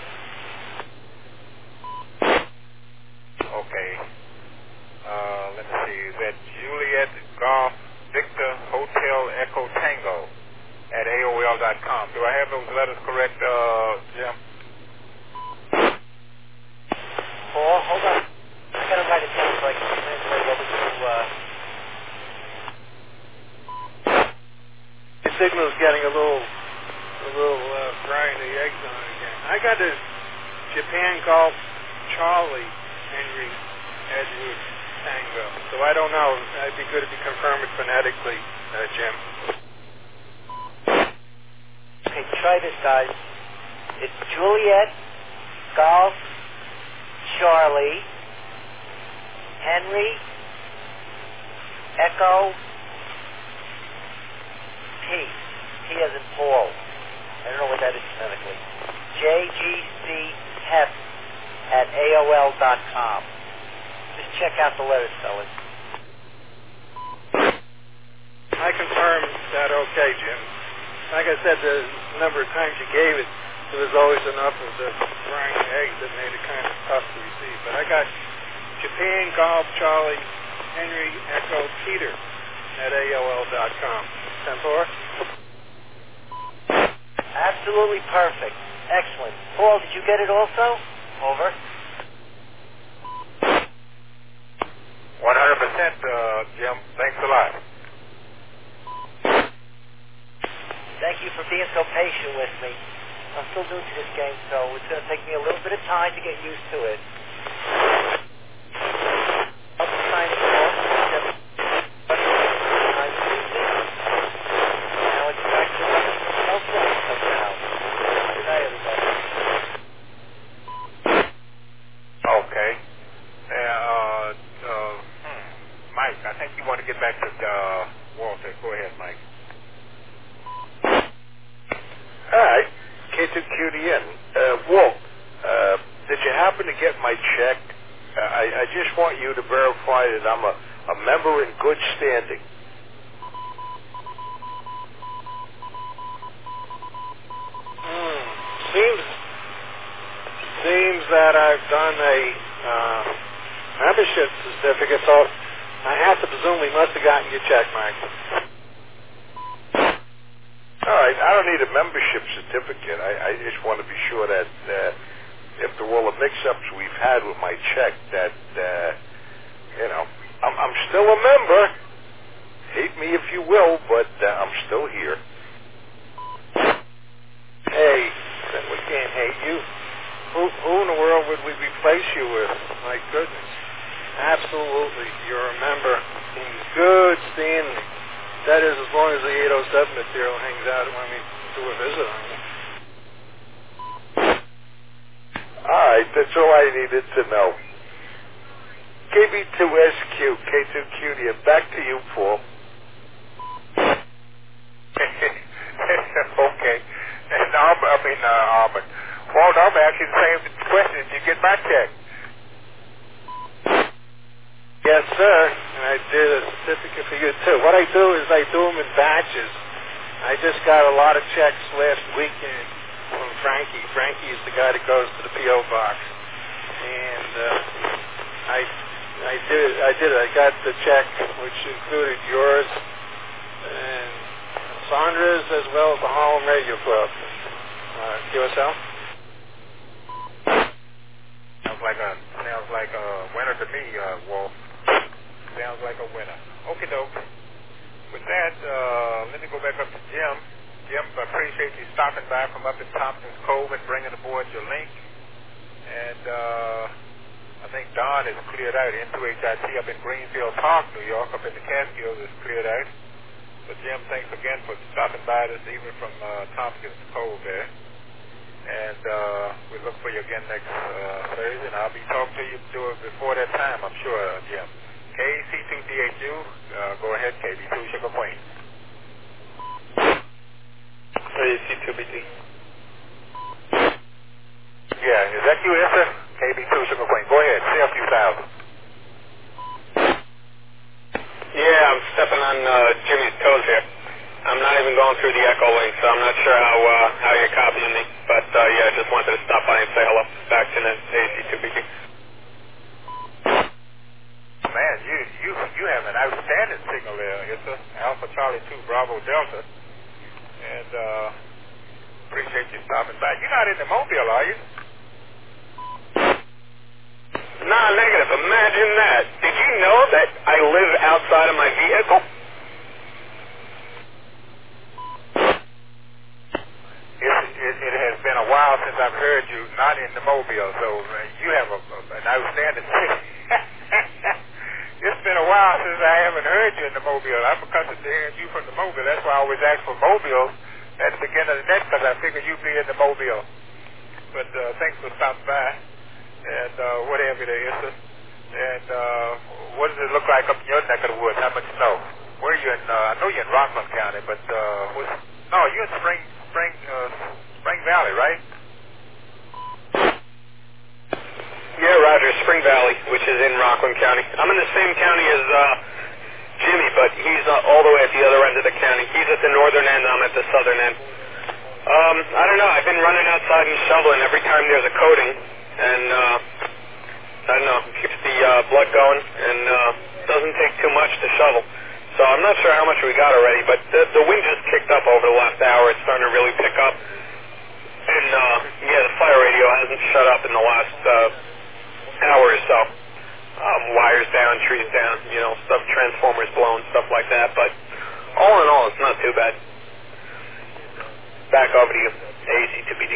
Okay. Let me see. Is that Juliet Golf Victor Hotel Echo Tango at AOL.com? Do I have those letters correct, Jim? Paul, hold on. I gotta write it down so I can translate over to, The signal's getting a little frying the eggs on it again. I got this Japan Golf Charlie Henry Edward Tango. So I don't know. It'd be good if you confirm it phonetically, Jim. okay, try this, guys. It's Juliet Golf Charlie Henry Echo P as in Paul. I don't know what that is phonetically. JGCHEP@AOL.com. Just check out the letters, fellas. I confirm that okay, Jim. Like I said, the number of times you gave it, there was always enough of the frying eggs that made it kind of tough to receive. But I got Japan Golf Charlie Henry Echo Peter at AOL.com. 10-4? Absolutely perfect. Excellent. Paul, did you get it also? Over. 100%, Jim. Thanks a lot. Thank you for being so patient with me. I'm still new to this game, so it's going to take me a little bit of time to get used to it. I'll be signing off. Now it's back to self-work somehow. Good night, everybody. Okay. Mike, I think you want to get back to Walter. Go ahead, Mike. Hi, K2QDN. Walt, did you happen to get my check? I just want you to verify that I'm a member in good standing. Seems that I've done a membership certificate, so I have to presume we must have gotten your check, Mike. All right, I don't need a membership certificate. I just want to be sure that after all the mix-ups we've had with my check, that, I'm still a member. Hate me if you will, but I'm still here. Hey, then we can't hate you. Who in the world would we replace you with? My goodness. Absolutely. You're a member in good standing. That is, as long as the 807 material hangs out when we do a visit on you. All right, that's all I needed to know. KB2SQ, K2QD, back to you, Paul. Okay. And Auburn. Walt, I'm asking the same question. Did you get my check? Yes, sir. And I did a certificate for you, too. What I do is I do them in batches. I just got a lot of checks last weekend from Frankie. Frankie is the guy that goes to the P.O. box. And I did. I got the check, which included yours and Sandra's, as well as the Harlem Radio Club. QSL? Sounds like a winner to me, Wolf. Sounds like a winner. Okie doke. With that, let me go back up to Jim. Jim, I appreciate you stopping by from up in Thompson's Cove and bringing aboard your link. And I think Don is cleared out. N2HIT up in Greenfield Park, New York, up in the Catskills is cleared out. But Jim, thanks again for stopping by this evening from Thompson's Cove there. And we look for you again next Thursday, and I'll be talking to you before that time, I'm sure, Jim. KC2DHU, go ahead, KB2 Sugar Queen. KC2BD. Yeah, is that you, Esther? KB2 Sugar Queen. Go ahead, say a few thousand. Yeah, I'm stepping on Jimmy's toes here. I'm not even going through the echo link, so I'm not sure how you're copying me. But yeah, I just wanted to stop by and say hello back to the AC2BD. Man, you have an outstanding signal there. It's Alpha Charlie 2 Bravo Delta. And appreciate you stopping by. You're not in the Mobile, are you? Nah, negative. Imagine that. Did you know that I live outside of my vehicle? It has been a while since I've heard you not in the Mobile, so you have an outstanding signal. It's been a while since I haven't heard you in the Mobile. I'm accustomed to hearing you from the Mobile. That's why I always ask for Mobile at the beginning of the net, because I figure you'd be in the Mobile. But thanks for stopping by, and whatever there is. And what does it look like up in your neck of the woods? How much snow? Where are you in? I know you're in Rockland County, but you're in Spring Valley, right? Yeah, Roger, Spring Valley, which is in Rockland County. I'm in the same county as Jimmy, but he's all the way at the other end of the county. He's at the northern end, I'm at the southern end. I don't know, I've been running outside and shoveling every time there's a coating, and I don't know, it keeps the blood going, and doesn't take too much to shovel. So I'm not sure how much we got already, but the wind just kicked up over the last hour. It's starting to really pick up. And, yeah, the fire radio hasn't shut up in the last hour or so. Wires down, trees down, stuff, transformers blown, stuff like that. But all in all, it's not too bad. Back over to you, AC2BD.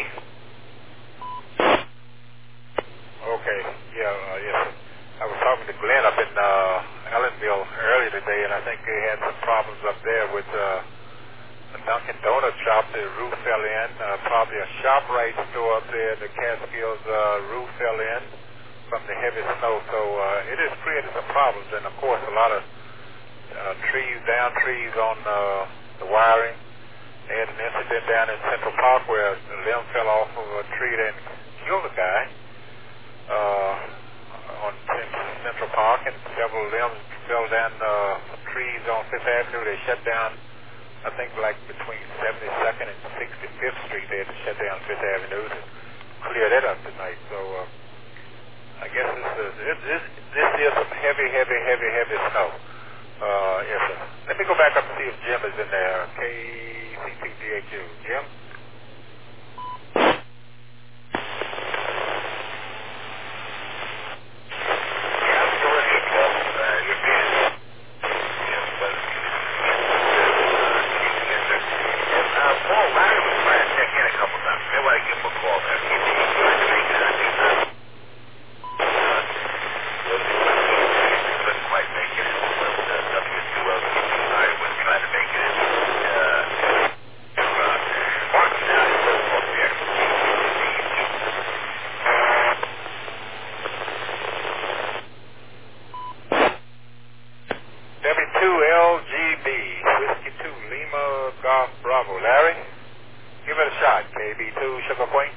Okay, yes. I was talking to Glenn up in Ellenville earlier today, and I think they had some problems up there with the Dunkin' Donuts shop. The roof fell in. Probably a ShopRite store up there. The Catskills roof fell in from the heavy snow. So it has created some problems, and of course a lot of down trees on the wiring. They had an incident down in Central Park where a limb fell off of a tree and killed a guy on Central Park, and several limbs fell down trees on Fifth Avenue. They shut down, I think, like between 72nd and 65th Street. They had to shut down Fifth Avenue to clear that up tonight. So I guess this is some heavy snow. Yes, sir. Let me go back up and see if Jim is in there. KC2DHU. Jim? W2LGB, Whiskey 2, Lima, Golf, Bravo. Larry, give it a shot. KB2, Sugar Queen.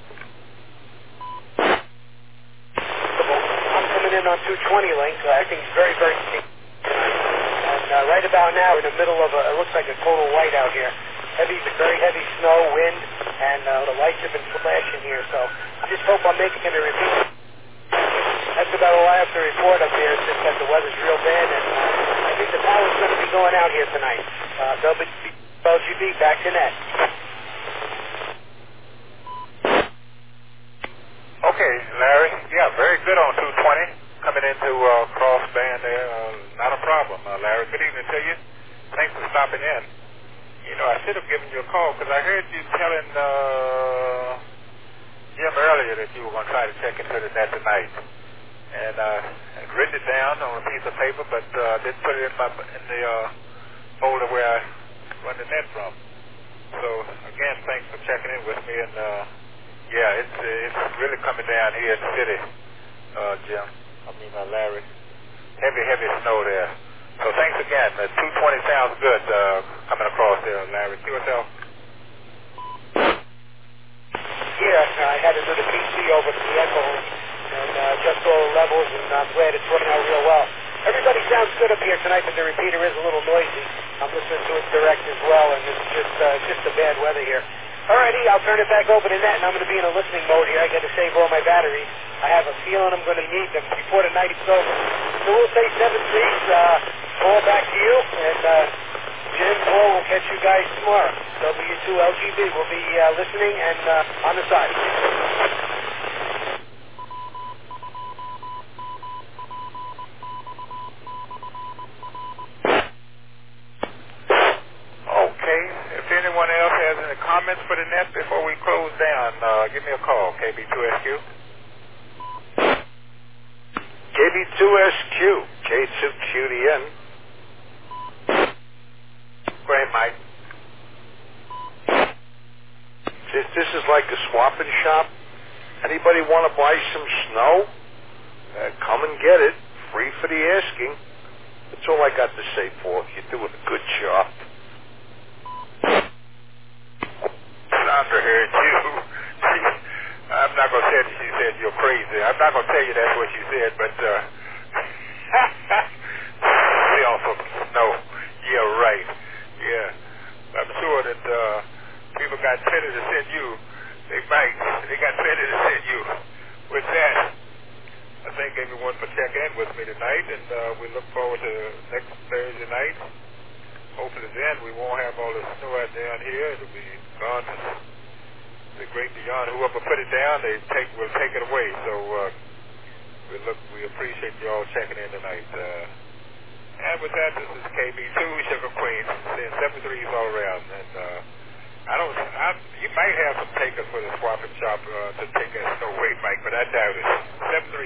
I'm coming in on 220 link. I think it's very, very steep. And right about now, in the middle of it looks like a total whiteout here. Very heavy snow, wind, and the lights have been flashing here. So I just hope I'm making it a review. That's about all I have to report up here, since that the weather's real bad, and I think the power's going to be going out here tonight. WLGB, back to net. Okay, Larry. Yeah, very good on 220. Coming into crossband there. Not a problem, Larry. Good evening to you. Thanks for stopping in. I should have given you a call because I heard you telling Jim earlier that you were going to try to check into the net tonight. And I'd written it down on a piece of paper, but didn't put it in the folder where I run the net from. So, again, thanks for checking in with me, and Yeah, it's really coming down here in the city, Jim. Larry. Heavy snow there. So thanks again. 220 sounds good coming across there, Larry. QSL? Yeah, I had to do the PC over to the echo and adjust all the levels, and I'm glad it's working out real well. Everybody sounds good up here tonight, but the repeater is a little noisy. I'm listening to it direct as well, and it's just the bad weather here. Alrighty, I'll turn it back over to Net, and I'm going to be in a listening mode here. I got to save all my batteries. I have a feeling I'm going to need them before the night is over. So we'll say 7-3, Paul, back to you, and Jim, Paul, we'll catch you guys tomorrow. W2LGB will be listening and on the side. Okay. If anyone else has any comments for the Net before we close down, give me a call, KB2SQ. KB2SQ, K2QDN. Go ahead, Mike. This is like a swapping shop. Anybody want to buy some snow? Come and get it. Free for the asking. That's all I got to say, Paul. You're doing a good job. Sandra heard you. I'm not going to tell you she said you're crazy. I'm not going to tell you that's what she said, but sell some snow. Yeah, right. Yeah. I'm sure that people got plenty to send you. They got plenty to send you. With that, I thank everyone for checking in with me tonight, and we look forward to next Thursday night. Hopefully then we won't have all the snow out down here. It'll be gone. The great beyond. Whoever put it down, will take it away. So we appreciate you all checking in tonight. And with that, this is KB2 Sugar Queen saying 7-3s all around. And you might have some takers for the swapping shop to take that snow away, Mike, but I doubt it. 7-3.